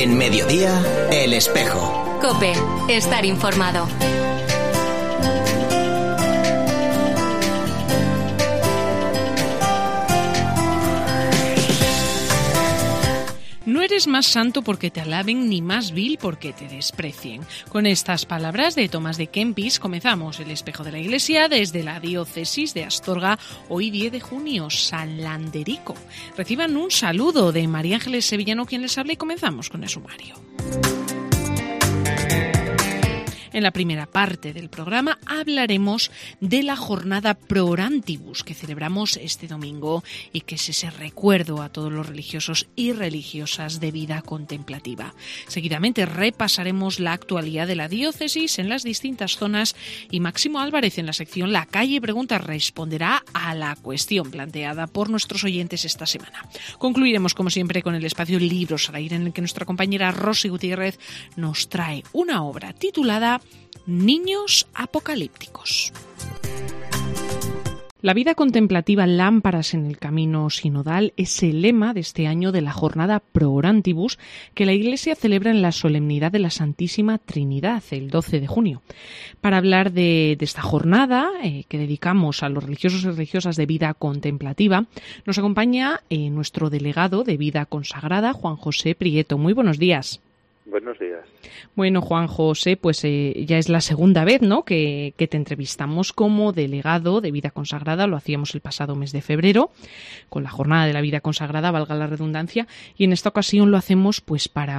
En Mediodía, El Espejo. COPE, estar informado. No eres más santo porque te alaben, ni más vil porque te desprecien. Con estas palabras de Tomás de Kempis comenzamos El Espejo de la Iglesia desde la diócesis de Astorga, hoy 10 de junio, San Landerico. Reciban un saludo de María Ángeles Sevillano, quien les habla, y comenzamos con el sumario. En la primera parte del programa hablaremos de la jornada Pro Orantibus que celebramos este domingo y que es ese recuerdo a todos los religiosos y religiosas de vida contemplativa. Seguidamente repasaremos la actualidad de la diócesis en las distintas zonas y Máximo Álvarez, en la sección La Calle Pregunta, responderá a la cuestión planteada por nuestros oyentes esta semana. Concluiremos, como siempre, con el espacio Libros al Aire, en el que nuestra compañera Rosy Gutiérrez nos trae una obra titulada Niños apocalípticos. La vida contemplativa, lámparas en el camino sinodal, es el lema de este año de la jornada Pro Orantibus que la Iglesia celebra en la solemnidad de la Santísima Trinidad, el 12 de junio. Para hablar de esta jornada que dedicamos a los religiosos y religiosas de vida contemplativa, nos acompaña nuestro delegado de vida consagrada, Juan José Prieto. Muy buenos días. Buenos días. Bueno, Juan José, pues ya es la segunda vez, ¿no?, que te entrevistamos como delegado de vida consagrada. Lo hacíamos el pasado mes de febrero, con la jornada de la vida consagrada, valga la redundancia, y en esta ocasión lo hacemos pues para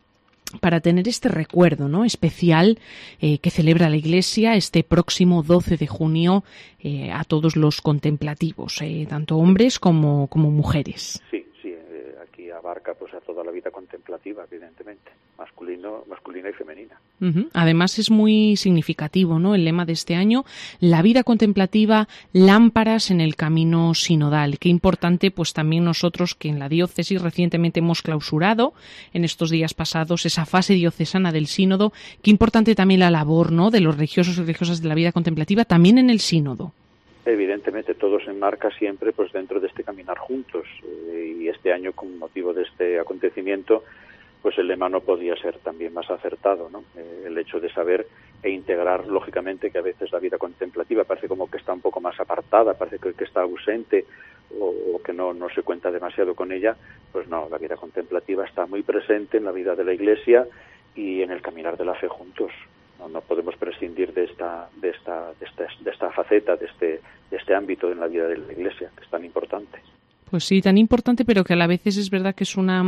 tener este recuerdo, ¿no?, especial que celebra la Iglesia este próximo 12 de junio a todos los contemplativos, tanto hombres como mujeres. Sí, aquí abarca pues a toda la vida contemplativa, evidentemente, masculina y femenina. Uh-huh. Además es muy significativo, ¿no?, el lema de este año, la vida contemplativa, lámparas en el camino sinodal. Qué importante, pues también nosotros que en la diócesis recientemente hemos clausurado en estos días pasados esa fase diocesana del sínodo, qué importante también la labor, ¿no?, de los religiosos y religiosas de la vida contemplativa también en el sínodo. Evidentemente, todo se enmarca siempre pues dentro de este caminar juntos, y este año, con motivo de este acontecimiento, pues el lema no podía ser también más acertado, ¿no? El hecho de saber e integrar, lógicamente, que a veces la vida contemplativa parece como que está un poco más apartada, parece que está ausente o que no se cuenta demasiado con ella. Pues no, la vida contemplativa está muy presente en la vida de la Iglesia y en el caminar de la fe juntos. No podemos prescindir de esta faceta, de este ámbito en la vida de la Iglesia, que es tan importante. Pues sí, tan importante, pero que a la vez es verdad que es una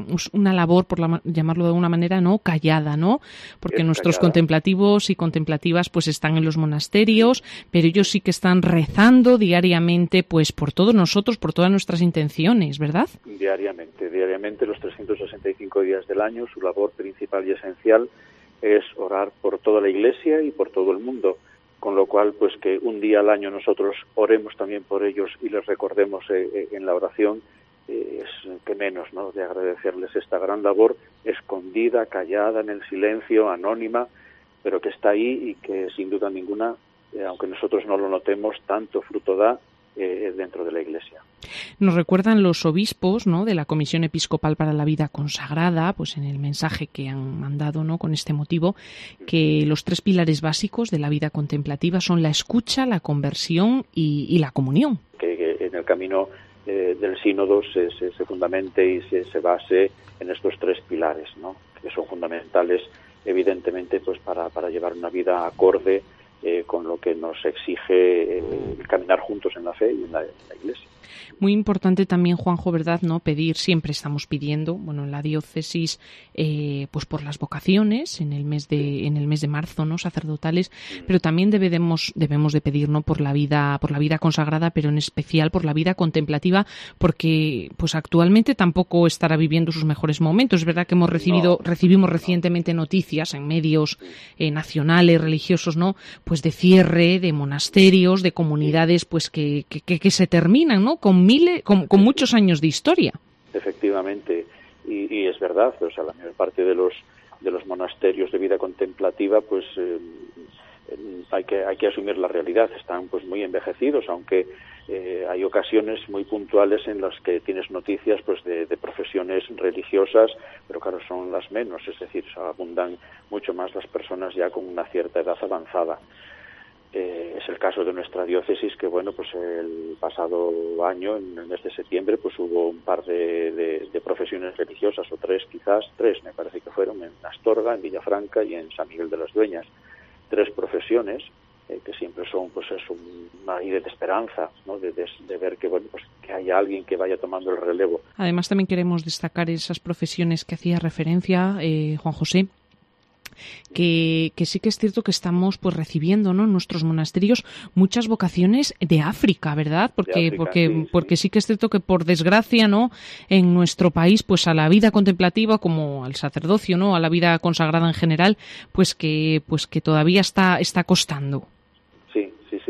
labor, llamarlo de alguna manera, no callada, ¿no? Porque es nuestros callada. Contemplativos y contemplativas pues están en los monasterios, pero ellos sí que están rezando diariamente pues por todos nosotros, por todas nuestras intenciones, ¿verdad? Diariamente, los 365 días del año, su labor principal y esencial es orar por toda la Iglesia y por todo el mundo, con lo cual, pues que un día al año nosotros oremos también por ellos y les recordemos en la oración, es que menos, ¿no?, de agradecerles esta gran labor escondida, callada, en el silencio, anónima, pero que está ahí y que sin duda ninguna, aunque nosotros no lo notemos, tanto fruto da dentro de la Iglesia. Nos recuerdan los obispos, ¿no?, de la Comisión Episcopal para la Vida Consagrada, pues en el mensaje que han mandado, ¿no?, con este motivo, que los 3 pilares básicos de la vida contemplativa son la escucha, la conversión y la comunión. Que en el camino del sínodo se fundamente y se base en estos 3 pilares, ¿no?, que son fundamentales, evidentemente, pues para llevar una vida acorde con lo que nos exige caminar juntos en la fe y en la Iglesia. Muy importante también, Juanjo, ¿verdad?, ¿no?, pedir, siempre estamos pidiendo, bueno, en la diócesis, pues por las vocaciones en el mes de marzo, ¿no?, sacerdotales, pero también debemos de pedir, ¿no?, por la vida consagrada, pero en especial por la vida contemplativa, porque pues actualmente tampoco estará viviendo sus mejores momentos. Es verdad que recibimos recientemente noticias en medios nacionales, religiosos, ¿no?, pues de cierre de monasterios, de comunidades, pues que se terminan, ¿no?, con muchos años de historia. Efectivamente, y es verdad, o sea, la mayor parte de los monasterios de vida contemplativa, pues hay que asumir la realidad, están pues muy envejecidos, aunque hay ocasiones muy puntuales en las que tienes noticias pues de profesiones religiosas, pero claro, son las menos, es decir, abundan mucho más las personas ya con una cierta edad avanzada. Es el caso de nuestra diócesis, que bueno, pues el pasado año, en el mes de septiembre, pues hubo un par de profesiones religiosas, o tres me parece que fueron, en Astorga, en Villafranca y en San Miguel de las Dueñas. 3 profesiones que siempre son, pues es una idea de esperanza, ¿no? De ver que bueno, pues que haya alguien que vaya tomando el relevo. Además, también queremos destacar esas profesiones que hacía referencia Juan José, que sí que es cierto que estamos pues recibiendo, ¿no?, en nuestros monasterios muchas vocaciones de África, ¿verdad? Porque sí que es cierto que, por desgracia, ¿no?, en nuestro país, pues a la vida contemplativa, como al sacerdocio, ¿no?, a la vida consagrada en general, pues que todavía está costando. Sí.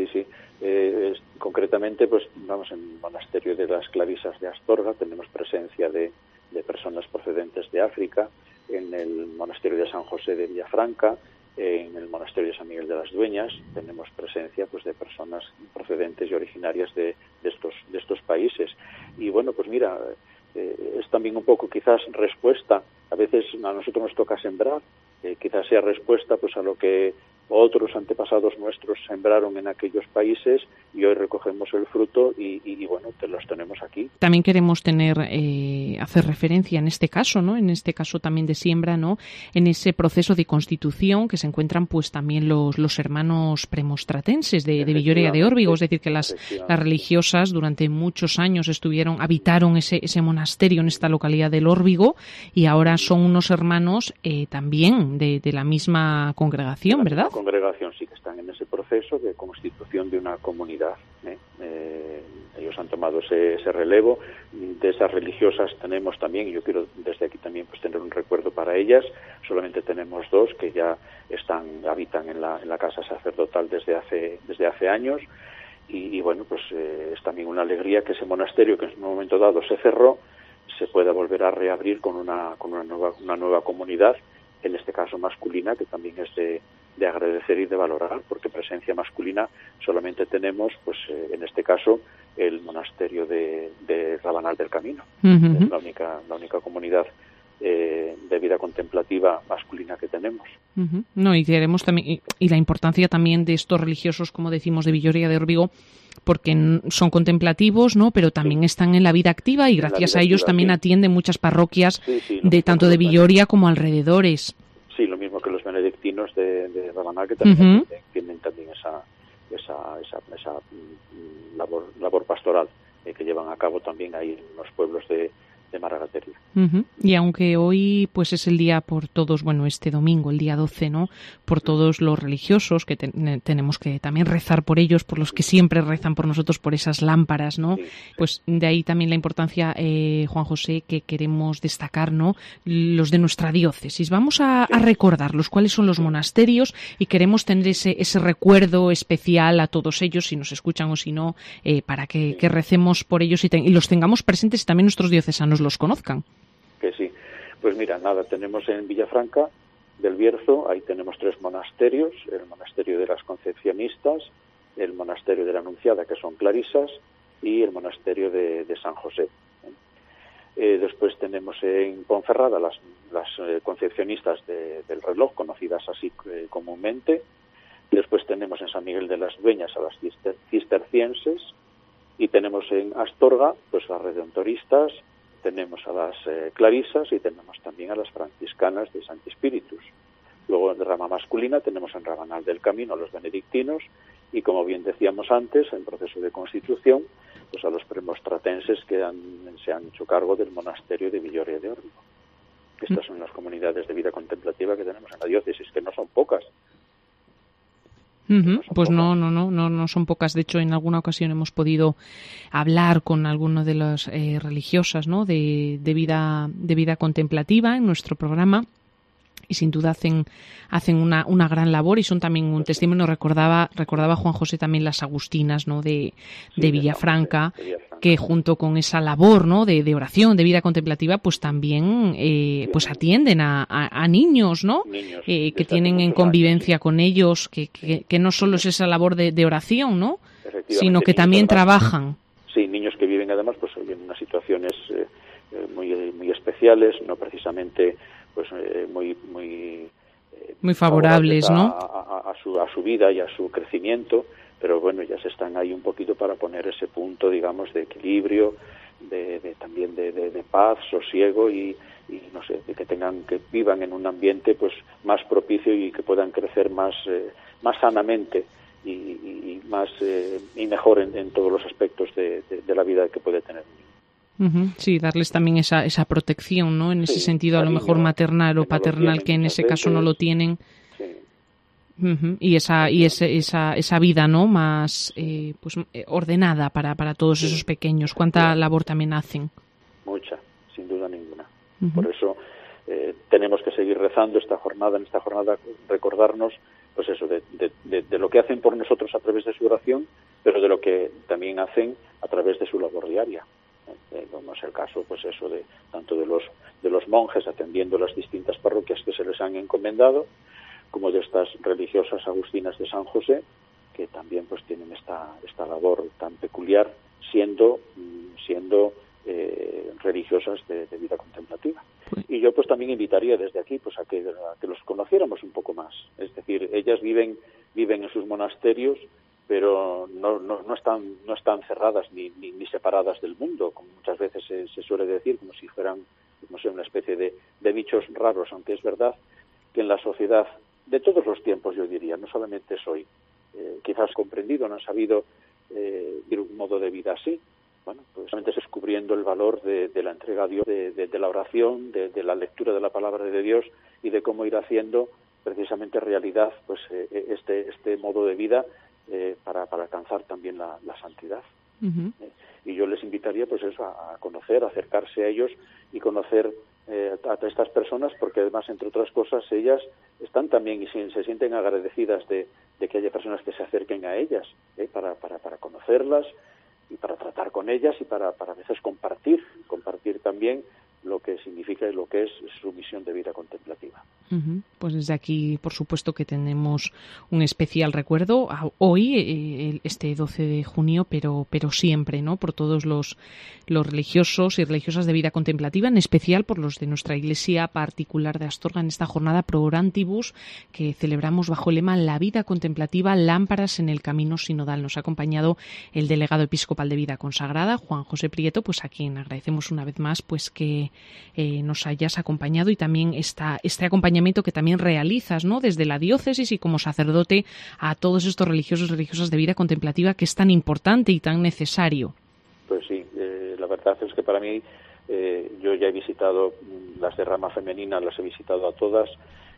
Concretamente, pues vamos, en el monasterio de las Clarisas de Astorga tenemos presencia de personas procedentes de África. En el monasterio de San José de Villafranca, en el monasterio de San Miguel de las Dueñas, tenemos presencia pues de personas procedentes y originarias de estos países. Y bueno, pues mira, es también un poco quizás respuesta, a veces a nosotros nos toca sembrar, quizás sea respuesta pues a lo que otros antepasados nuestros sembraron en aquellos países, y hoy recogemos el fruto y bueno, los tenemos aquí. También queremos hacer referencia en este caso, ¿no?, en este caso también de siembra, ¿no?, en ese proceso de constitución que se encuentran pues también los hermanos premostratenses de Villoria de Órbigo, es decir, que las religiosas durante muchos años habitaron ese monasterio en esta localidad del Órbigo, y ahora son unos hermanos también de la misma congregación, ¿verdad? Congregación, sí, que están en ese proceso de constitución de una comunidad. Ellos han tomado ese relevo. De esas religiosas tenemos también, y yo quiero desde aquí también pues tener un recuerdo para ellas. Solamente tenemos 2 que ya habitan en la casa sacerdotal desde hace años, y bueno, pues es también una alegría que ese monasterio, que en un momento dado se cerró, se pueda volver a reabrir con una nueva comunidad, en este caso masculina, que también es de agradecer y de valorar, porque presencia masculina solamente tenemos, pues en este caso, el monasterio de Rabanal del Camino. Uh-huh. Es la única comunidad de vida contemplativa masculina que tenemos. Uh-huh. No, y queremos también, y la importancia también de estos religiosos, como decimos, de Villoria de Órbigo, porque son contemplativos, ¿no?, pero también están en la vida activa, y gracias a ellos también atienden muchas parroquias tanto de Villoria como alrededores. Sí, lo mismo que los benedictinos de Rabanal, que también tienen también esa labor pastoral que llevan a cabo también ahí en los pueblos de Maragateria. Uh-huh. Y aunque hoy pues es el día por todos, bueno, este domingo, el día 12, ¿no?, por todos los religiosos, que tenemos que también rezar por ellos, por los que siempre rezan por nosotros, por esas lámparas, ¿no? Sí. Pues de ahí también la importancia, Juan José, que queremos destacar, ¿no?, los de nuestra diócesis. Vamos a recordarlos, cuáles son los monasterios, y queremos tener ese recuerdo especial a todos ellos, si nos escuchan o si no, para que recemos por ellos y los tengamos presentes, y también nuestros diocesanos los conozcan. Que sí. Pues mira, tenemos en Villafranca del Bierzo, ahí tenemos 3 monasterios: el monasterio de las Concepcionistas, el monasterio de la Anunciada, que son clarisas, y el monasterio de San José. Después tenemos en Ponferrada las Concepcionistas del Reloj, conocidas así comúnmente. Después tenemos en San Miguel de las Dueñas a las cistercienses, y tenemos en Astorga pues las Redentoristas, tenemos a las Clarisas, y tenemos también a las franciscanas de Santi Spíritus. Luego, en rama masculina, tenemos en Rabanal del Camino a los benedictinos, y como bien decíamos antes, en proceso de constitución, pues a los premostratenses que se han hecho cargo del monasterio de Villoria de Órbigo. Estas son las comunidades de vida contemplativa que tenemos en la diócesis, que no son pocas. Uh-huh. Pues no son pocas. De hecho, en alguna ocasión hemos podido hablar con alguno de las religiosas, ¿no?, de vida contemplativa en nuestro programa, y sin duda hacen una gran labor, y son también un testimonio. Recordaba Juan José también las agustinas, ¿no?, de Villafranca, que junto con esa labor, ¿no?, de oración, de vida contemplativa, pues también pues atienden a niños, ¿no?, que tienen en convivencia con ellos, que no solo es esa labor de oración, ¿no?, sino que también trabajan. Sí, niños que viven además pues en unas situaciones muy especiales, no precisamente pues muy favorables, ¿no? A su vida y a su crecimiento, pero bueno, ya se están ahí un poquito para poner ese punto, digamos, de equilibrio, también de paz, sosiego y no sé, de que vivan en un ambiente pues más propicio y que puedan crecer más sanamente y más y mejor en todos los aspectos de la vida que puede tener un niño. Sí, darles también esa protección, ¿no? En ese sentido, a lo mejor maternal o paternal, que en ese caso no lo tienen. Sí. Y esa vida, ¿no? Más ordenada para todos esos pequeños. ¿Cuánta labor también hacen? Mucha, sin duda ninguna. Por eso tenemos que seguir rezando en esta jornada recordarnos pues eso, de lo que hacen por nosotros a través de su oración, pero de lo que también hacen a través de su labor diaria. Como es el caso, pues eso, tanto de los monjes atendiendo las distintas parroquias que se les han encomendado, como de estas religiosas agustinas de San José, que también pues tienen esta labor tan peculiar, siendo religiosas de vida contemplativa. Y yo pues también invitaría desde aquí pues a que los conociéramos un poco más. Es decir, ellas viven en sus monasterios, pero no están cerradas ni separadas del mundo, como muchas veces se suele decir, como si fueran, no sé, una especie de bichos raros, aunque es verdad que en la sociedad de todos los tiempos, yo diría, no solamente es hoy, quizás comprendido, no han sabido ir un modo de vida así. Bueno, pues solamente descubriendo el valor de la entrega a Dios, de la oración, de la lectura de la palabra de Dios y de cómo ir haciendo precisamente realidad pues este modo de vida para alcanzar también la santidad. Y yo les invitaría pues eso, a conocer, a acercarse a ellos y conocer a estas personas, porque además, entre otras cosas, ellas están también y se sienten agradecidas de que haya personas que se acerquen a ellas para conocerlas y para tratar con ellas y para a veces compartir también lo que significa y lo que es su misión de vida contemplativa. Pues desde aquí, por supuesto, que tenemos un especial recuerdo hoy, este 12 de junio, pero siempre, ¿no? Por todos los religiosos y religiosas de vida contemplativa, en especial por los de nuestra Iglesia particular de Astorga, en esta jornada Pro Orantibus que celebramos bajo el lema La vida contemplativa, lámparas en el camino sinodal. Nos ha acompañado el delegado episcopal de Vida Consagrada, Juan José Prieto, pues a quien agradecemos una vez más pues que nos hayas acompañado y también este acompañamiento que también realizas, ¿no? Desde la diócesis y como sacerdote a todos estos religiosos y religiosas de vida contemplativa, que es tan importante y tan necesario. Pues sí, la verdad es que para mí yo ya he visitado las de rama femenina, las he visitado a todas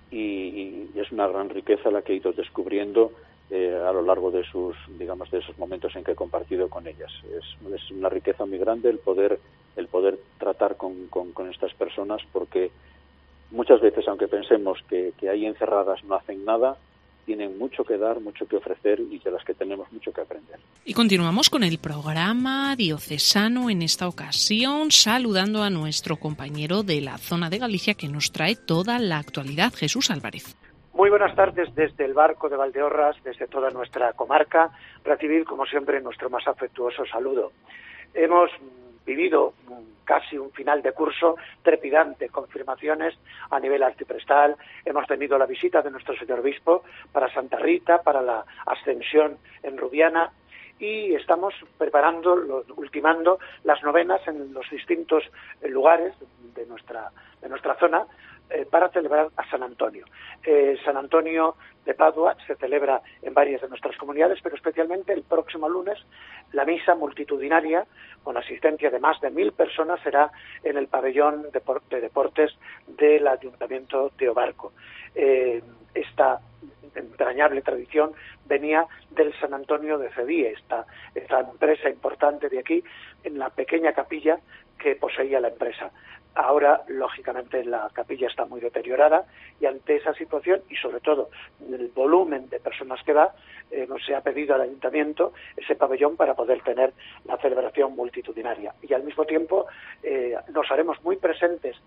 y es una gran riqueza la que he ido descubriendo a lo largo de esos momentos en que he compartido con ellas. Es una riqueza muy grande el poder tratar con estas personas, porque muchas veces, aunque pensemos que ahí encerradas no hacen nada, tienen mucho que dar, mucho que ofrecer y de las que tenemos mucho que aprender. Y continuamos con el programa diocesano, en esta ocasión saludando a nuestro compañero de la zona de Galicia que nos trae toda la actualidad, Jesús Álvarez. Muy buenas tardes desde el barco de Valdeorras, desde toda nuestra comarca. Recibid, como siempre, nuestro más afectuoso saludo. Hemos vivido casi un final de curso trepidante, confirmaciones a nivel arciprestal. Hemos tenido la visita de nuestro señor obispo para Santa Rita, para la ascensión en Rubiana, y estamos ultimando las novenas en los distintos lugares de nuestra zona para celebrar a San Antonio. San Antonio de Padua se celebra en varias de nuestras comunidades, pero especialmente el próximo lunes la misa multitudinaria con asistencia de más de 1.000 personas será en el pabellón de deportes del Ayuntamiento de Obarco. Esta entrañable tradición venía del San Antonio de Cedí, esta empresa importante de aquí, en la pequeña capilla que poseía la empresa. Ahora, lógicamente, la capilla está muy deteriorada y ante esa situación y sobre todo el volumen de personas que da, se ha pedido al ayuntamiento ese pabellón para poder tener la celebración multitudinaria. Y al mismo tiempo nos haremos muy presentes en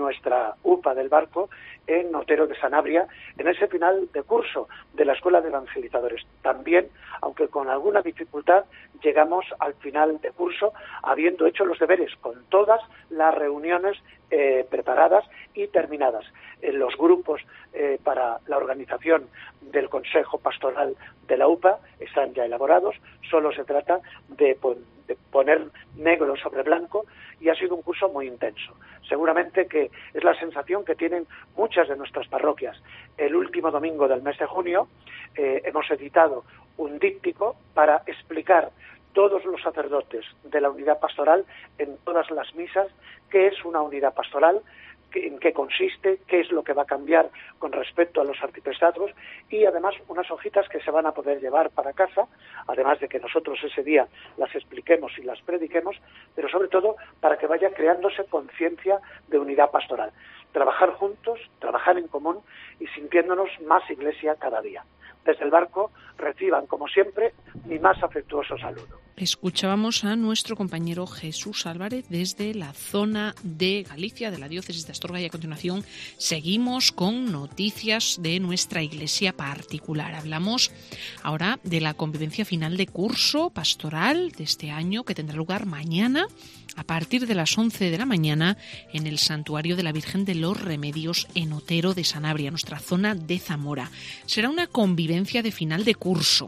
nuestra UPA del Barco en Otero de Sanabria, en ese final de curso de la Escuela de Evangelizadores. También, aunque con alguna dificultad, llegamos al final de curso habiendo hecho los deberes con todas las reuniones preparadas y terminadas. Los grupos para la organización del Consejo Pastoral de la UPA están ya elaborados, solo se trata de poner negro sobre blanco, y ha sido un curso muy intenso. Seguramente que es la sensación que tienen muchas de nuestras parroquias. El último domingo del mes de junio hemos editado un díptico para explicar todos los sacerdotes de la unidad pastoral en todas las misas qué es una unidad pastoral, en qué consiste, qué es lo que va a cambiar con respecto a los arciprestazgos, y además unas hojitas que se van a poder llevar para casa, además de que nosotros ese día las expliquemos y las prediquemos, pero sobre todo para que vaya creándose conciencia de unidad pastoral. Trabajar juntos, trabajar en común y sintiéndonos más iglesia cada día. Desde el Barco reciban, como siempre, mi más afectuoso saludo. Escuchábamos a nuestro compañero Jesús Álvarez desde la zona de Galicia, de la diócesis de Astorga, y a continuación seguimos con noticias de nuestra iglesia particular. Hablamos ahora de la convivencia final de curso pastoral de este año, que tendrá lugar mañana a partir de las 11 de la mañana en el Santuario de la Virgen de los Remedios en Otero de Sanabria, nuestra zona de Zamora. Será una convivencia de final de curso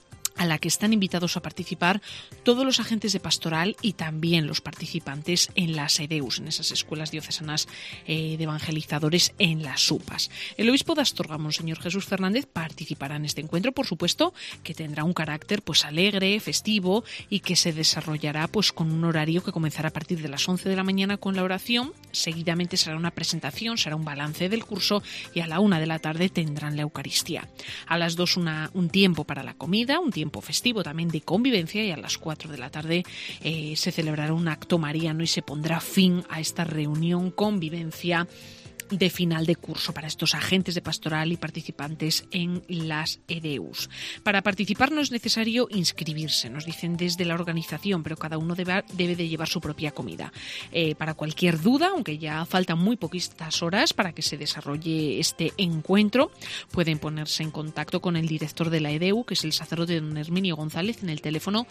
a la que están invitados a participar todos los agentes de pastoral y también los participantes en las EDEUS, en esas escuelas diocesanas de evangelizadores en las UPAs. El obispo de Astorga, Monseñor Jesús Fernández, participará en este encuentro, por supuesto, que tendrá un carácter pues alegre, festivo, y que se desarrollará pues con un horario que comenzará a partir de las 11 de la mañana con la oración. Seguidamente será una presentación, será un balance del curso, y a la 1 de la tarde tendrán la Eucaristía. A las 2 un tiempo para la comida, un tiempo festivo también de convivencia, y a las 4 de la tarde se celebrará un acto mariano y se pondrá fin a esta reunión convivencia de final de curso para estos agentes de pastoral y participantes en las EDEUS. Para participar no es necesario inscribirse, nos dicen desde la organización, pero cada uno debe de llevar su propia comida. Para cualquier duda, aunque ya faltan muy poquitas horas para que se desarrolle este encuentro, pueden ponerse en contacto con el director de la EDEU, que es el sacerdote don Herminio González, en el teléfono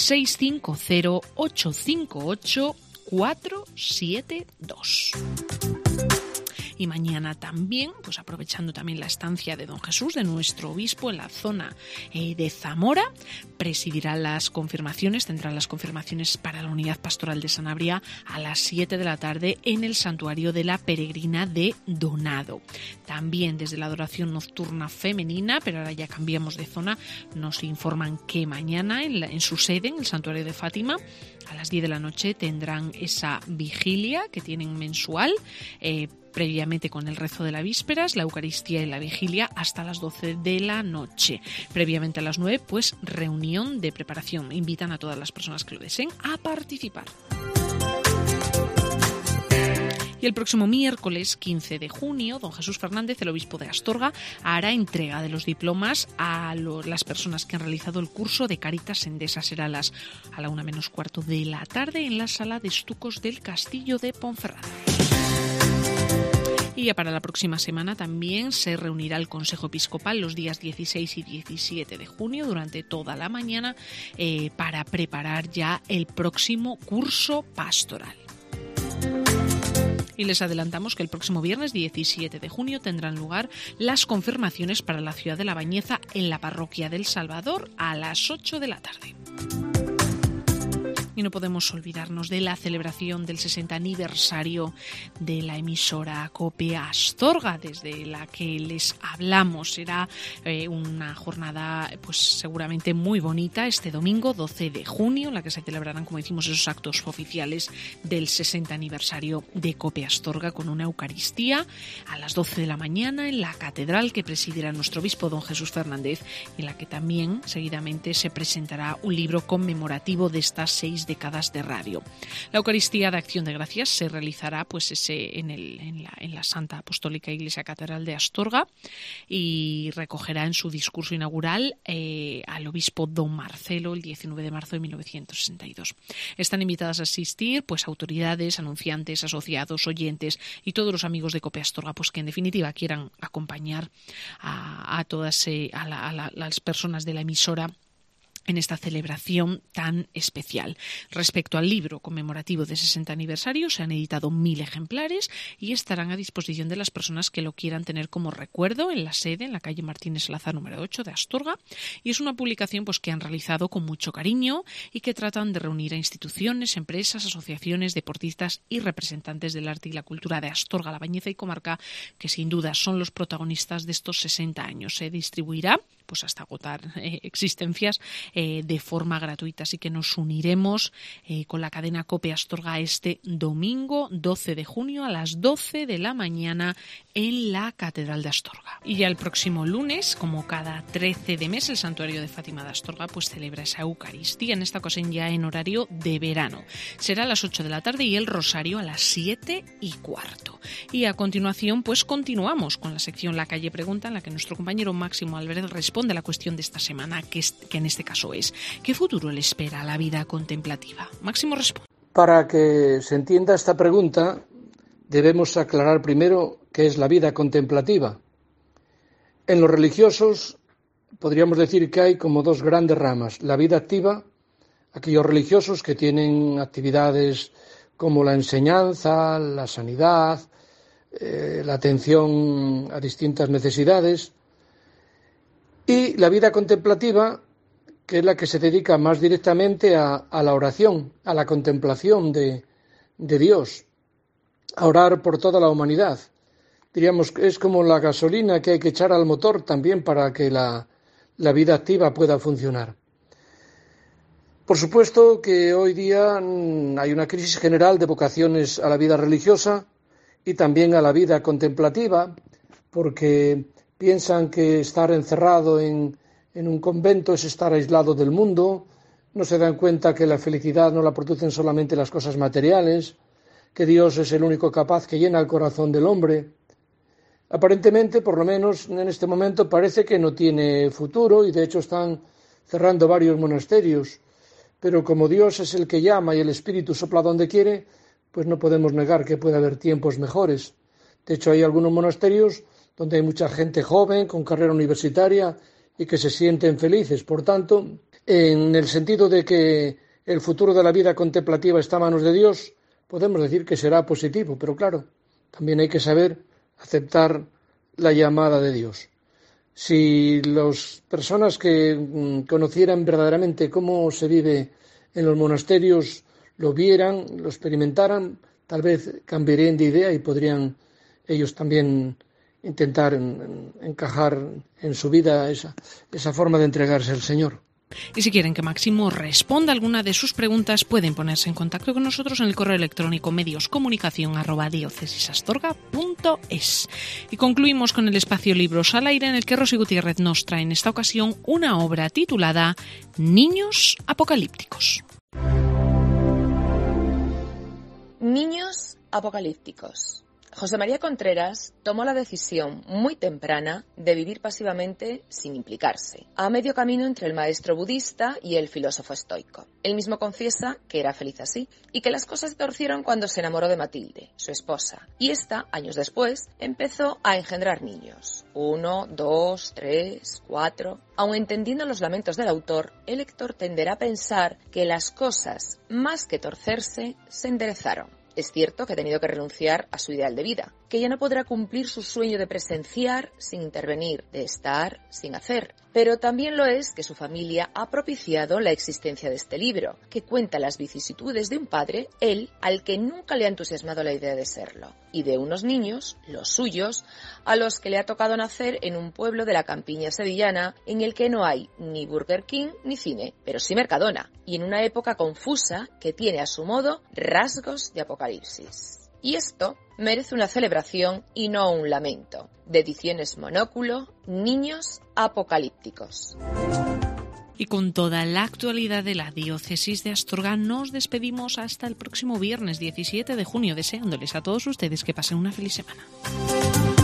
650-858-472. Y mañana también, pues aprovechando también la estancia de don Jesús, de nuestro obispo en la zona de Zamora, presidirá las confirmaciones, tendrá las confirmaciones para la unidad pastoral de Sanabria a las 7 de la tarde en el santuario de la Peregrina de Donado. También desde la adoración nocturna femenina, pero ahora ya cambiamos de zona, nos informan que mañana en su sede, en el santuario de Fátima, a las 10 de la noche tendrán esa vigilia que tienen mensual, previamente con el rezo de las vísperas, la Eucaristía y la vigilia hasta las 12 de la noche. Previamente a las 9, pues reunión de preparación. Invitan a todas las personas que lo deseen a participar. Y el próximo miércoles 15 de junio, don Jesús Fernández, el obispo de Astorga, hará entrega de los diplomas a las personas que han realizado el curso de Caritas Endesa. Será a la 1:45 de la tarde en la sala de estucos del Castillo de Ponferrada. Y ya para la próxima semana también se reunirá el Consejo Episcopal los días 16 y 17 de junio durante toda la mañana para preparar ya el próximo curso pastoral. Y les adelantamos que el próximo viernes 17 de junio tendrán lugar las confirmaciones para la ciudad de La Bañeza en la parroquia del Salvador a las 8 de la tarde. Y no podemos olvidarnos de la celebración del 60 aniversario de la emisora COPE Astorga, desde la que les hablamos. Será una jornada pues seguramente muy bonita este domingo 12 de junio, en la que se celebrarán, como decimos, esos actos oficiales del 60 aniversario de COPE Astorga, con una Eucaristía a las 12 de la mañana en la catedral que presidirá nuestro obispo don Jesús Fernández, en la que también seguidamente se presentará un libro conmemorativo de estas 6 6 décadas de radio. La Eucaristía de Acción de Gracias se realizará en la Santa Apostólica Iglesia Catedral de Astorga y recogerá en su discurso inaugural al obispo don Marcelo el 19 de marzo de 1962. Están invitadas a asistir pues autoridades, anunciantes, asociados, oyentes y todos los amigos de COPE Astorga, pues que en definitiva quieran acompañar a todas las personas de la emisora en esta celebración tan especial. Respecto al libro conmemorativo de 60 aniversario, se han editado 1000 ejemplares y estarán a disposición de las personas que lo quieran tener como recuerdo en la sede, en la calle Martínez Salazar número 8 de Astorga, y es una publicación pues que han realizado con mucho cariño y que tratan de reunir a instituciones, empresas, asociaciones, deportistas y representantes del arte y la cultura de Astorga, La Bañeza y comarca, que sin duda son los protagonistas de estos 60 años. Se distribuirá pues hasta agotar existencias de forma gratuita. Así que nos uniremos con la cadena COPE Astorga este domingo 12 de junio a las 12 de la mañana en la Catedral de Astorga. Y ya el próximo lunes, como cada 13 de mes, el Santuario de Fátima de Astorga pues celebra esa Eucaristía, en esta ocasión ya en horario de verano. Será a las 8 de la tarde y el rosario a las 7:15. Y a continuación pues continuamos con la sección La Calle Pregunta, en la que nuestro compañero Máximo Álvarez responde a la cuestión de esta semana, que en este caso es: ¿qué futuro le espera a la vida contemplativa? Máximo responde. Para que se entienda esta pregunta, debemos aclarar primero qué es la vida contemplativa. En los religiosos podríamos decir que hay como dos grandes ramas: la vida activa, aquellos religiosos que tienen actividades como la enseñanza, la sanidad, la atención a distintas necesidades, y la vida contemplativa, que es la que se dedica más directamente a la oración, a la contemplación de Dios, a orar por toda la humanidad. Diríamos que es como la gasolina que hay que echar al motor también para que la vida activa pueda funcionar. Por supuesto que hoy día hay una crisis general de vocaciones a la vida religiosa y también a la vida contemplativa, porque piensan que estar encerrado en un convento es estar aislado del mundo, no se dan cuenta que la felicidad no la producen solamente las cosas materiales, que Dios es el único capaz que llena el corazón del hombre. Aparentemente, por lo menos en este momento, parece que no tiene futuro y de hecho están cerrando varios monasterios, pero como Dios es el que llama y el Espíritu sopla donde quiere, pues no podemos negar que puede haber tiempos mejores. De hecho, hay algunos monasterios donde hay mucha gente joven, con carrera universitaria y que se sienten felices. Por tanto, en el sentido de que el futuro de la vida contemplativa está a manos de Dios, podemos decir que será positivo, pero claro, también hay que saber aceptar la llamada de Dios. Si las personas que conocieran verdaderamente cómo se vive en los monasterios lo vieran, lo experimentaran, tal vez cambiarían de idea y podrían ellos también intentar encajar en su vida esa forma de entregarse al Señor. Y si quieren que Máximo responda alguna de sus preguntas, pueden ponerse en contacto con nosotros en el correo electrónico medioscomunicacion@diocesisastorga.es. Y concluimos con el espacio Libros al Aire, en el que Rosy Gutiérrez nos trae en esta ocasión una obra titulada Niños apocalípticos. Niños apocalípticos. José María Contreras tomó la decisión muy temprana de vivir pasivamente sin implicarse, a medio camino entre el maestro budista y el filósofo estoico. Él mismo confiesa que era feliz así y que las cosas se torcieron cuando se enamoró de Matilde, su esposa, y esta, años después, empezó a engendrar niños. 1, 2, 3, 4... Aun entendiendo los lamentos del autor, el lector tenderá a pensar que las cosas, más que torcerse, se enderezaron. Es cierto que ha tenido que renunciar a su ideal de vida, que ya no podrá cumplir su sueño de presenciar sin intervenir, de estar sin hacer. Pero también lo es que su familia ha propiciado la existencia de este libro, que cuenta las vicisitudes de un padre, él, al que nunca le ha entusiasmado la idea de serlo, y de unos niños, los suyos, a los que le ha tocado nacer en un pueblo de la campiña sevillana en el que no hay ni Burger King ni cine, pero sí Mercadona, y en una época confusa que tiene a su modo rasgos de apocalipsis. Y esto merece una celebración y no un lamento. De Ediciones Monóculo, Niños apocalípticos. Y con toda la actualidad de la diócesis de Astorga nos despedimos hasta el próximo viernes 17 de junio, deseándoles a todos ustedes que pasen una feliz semana.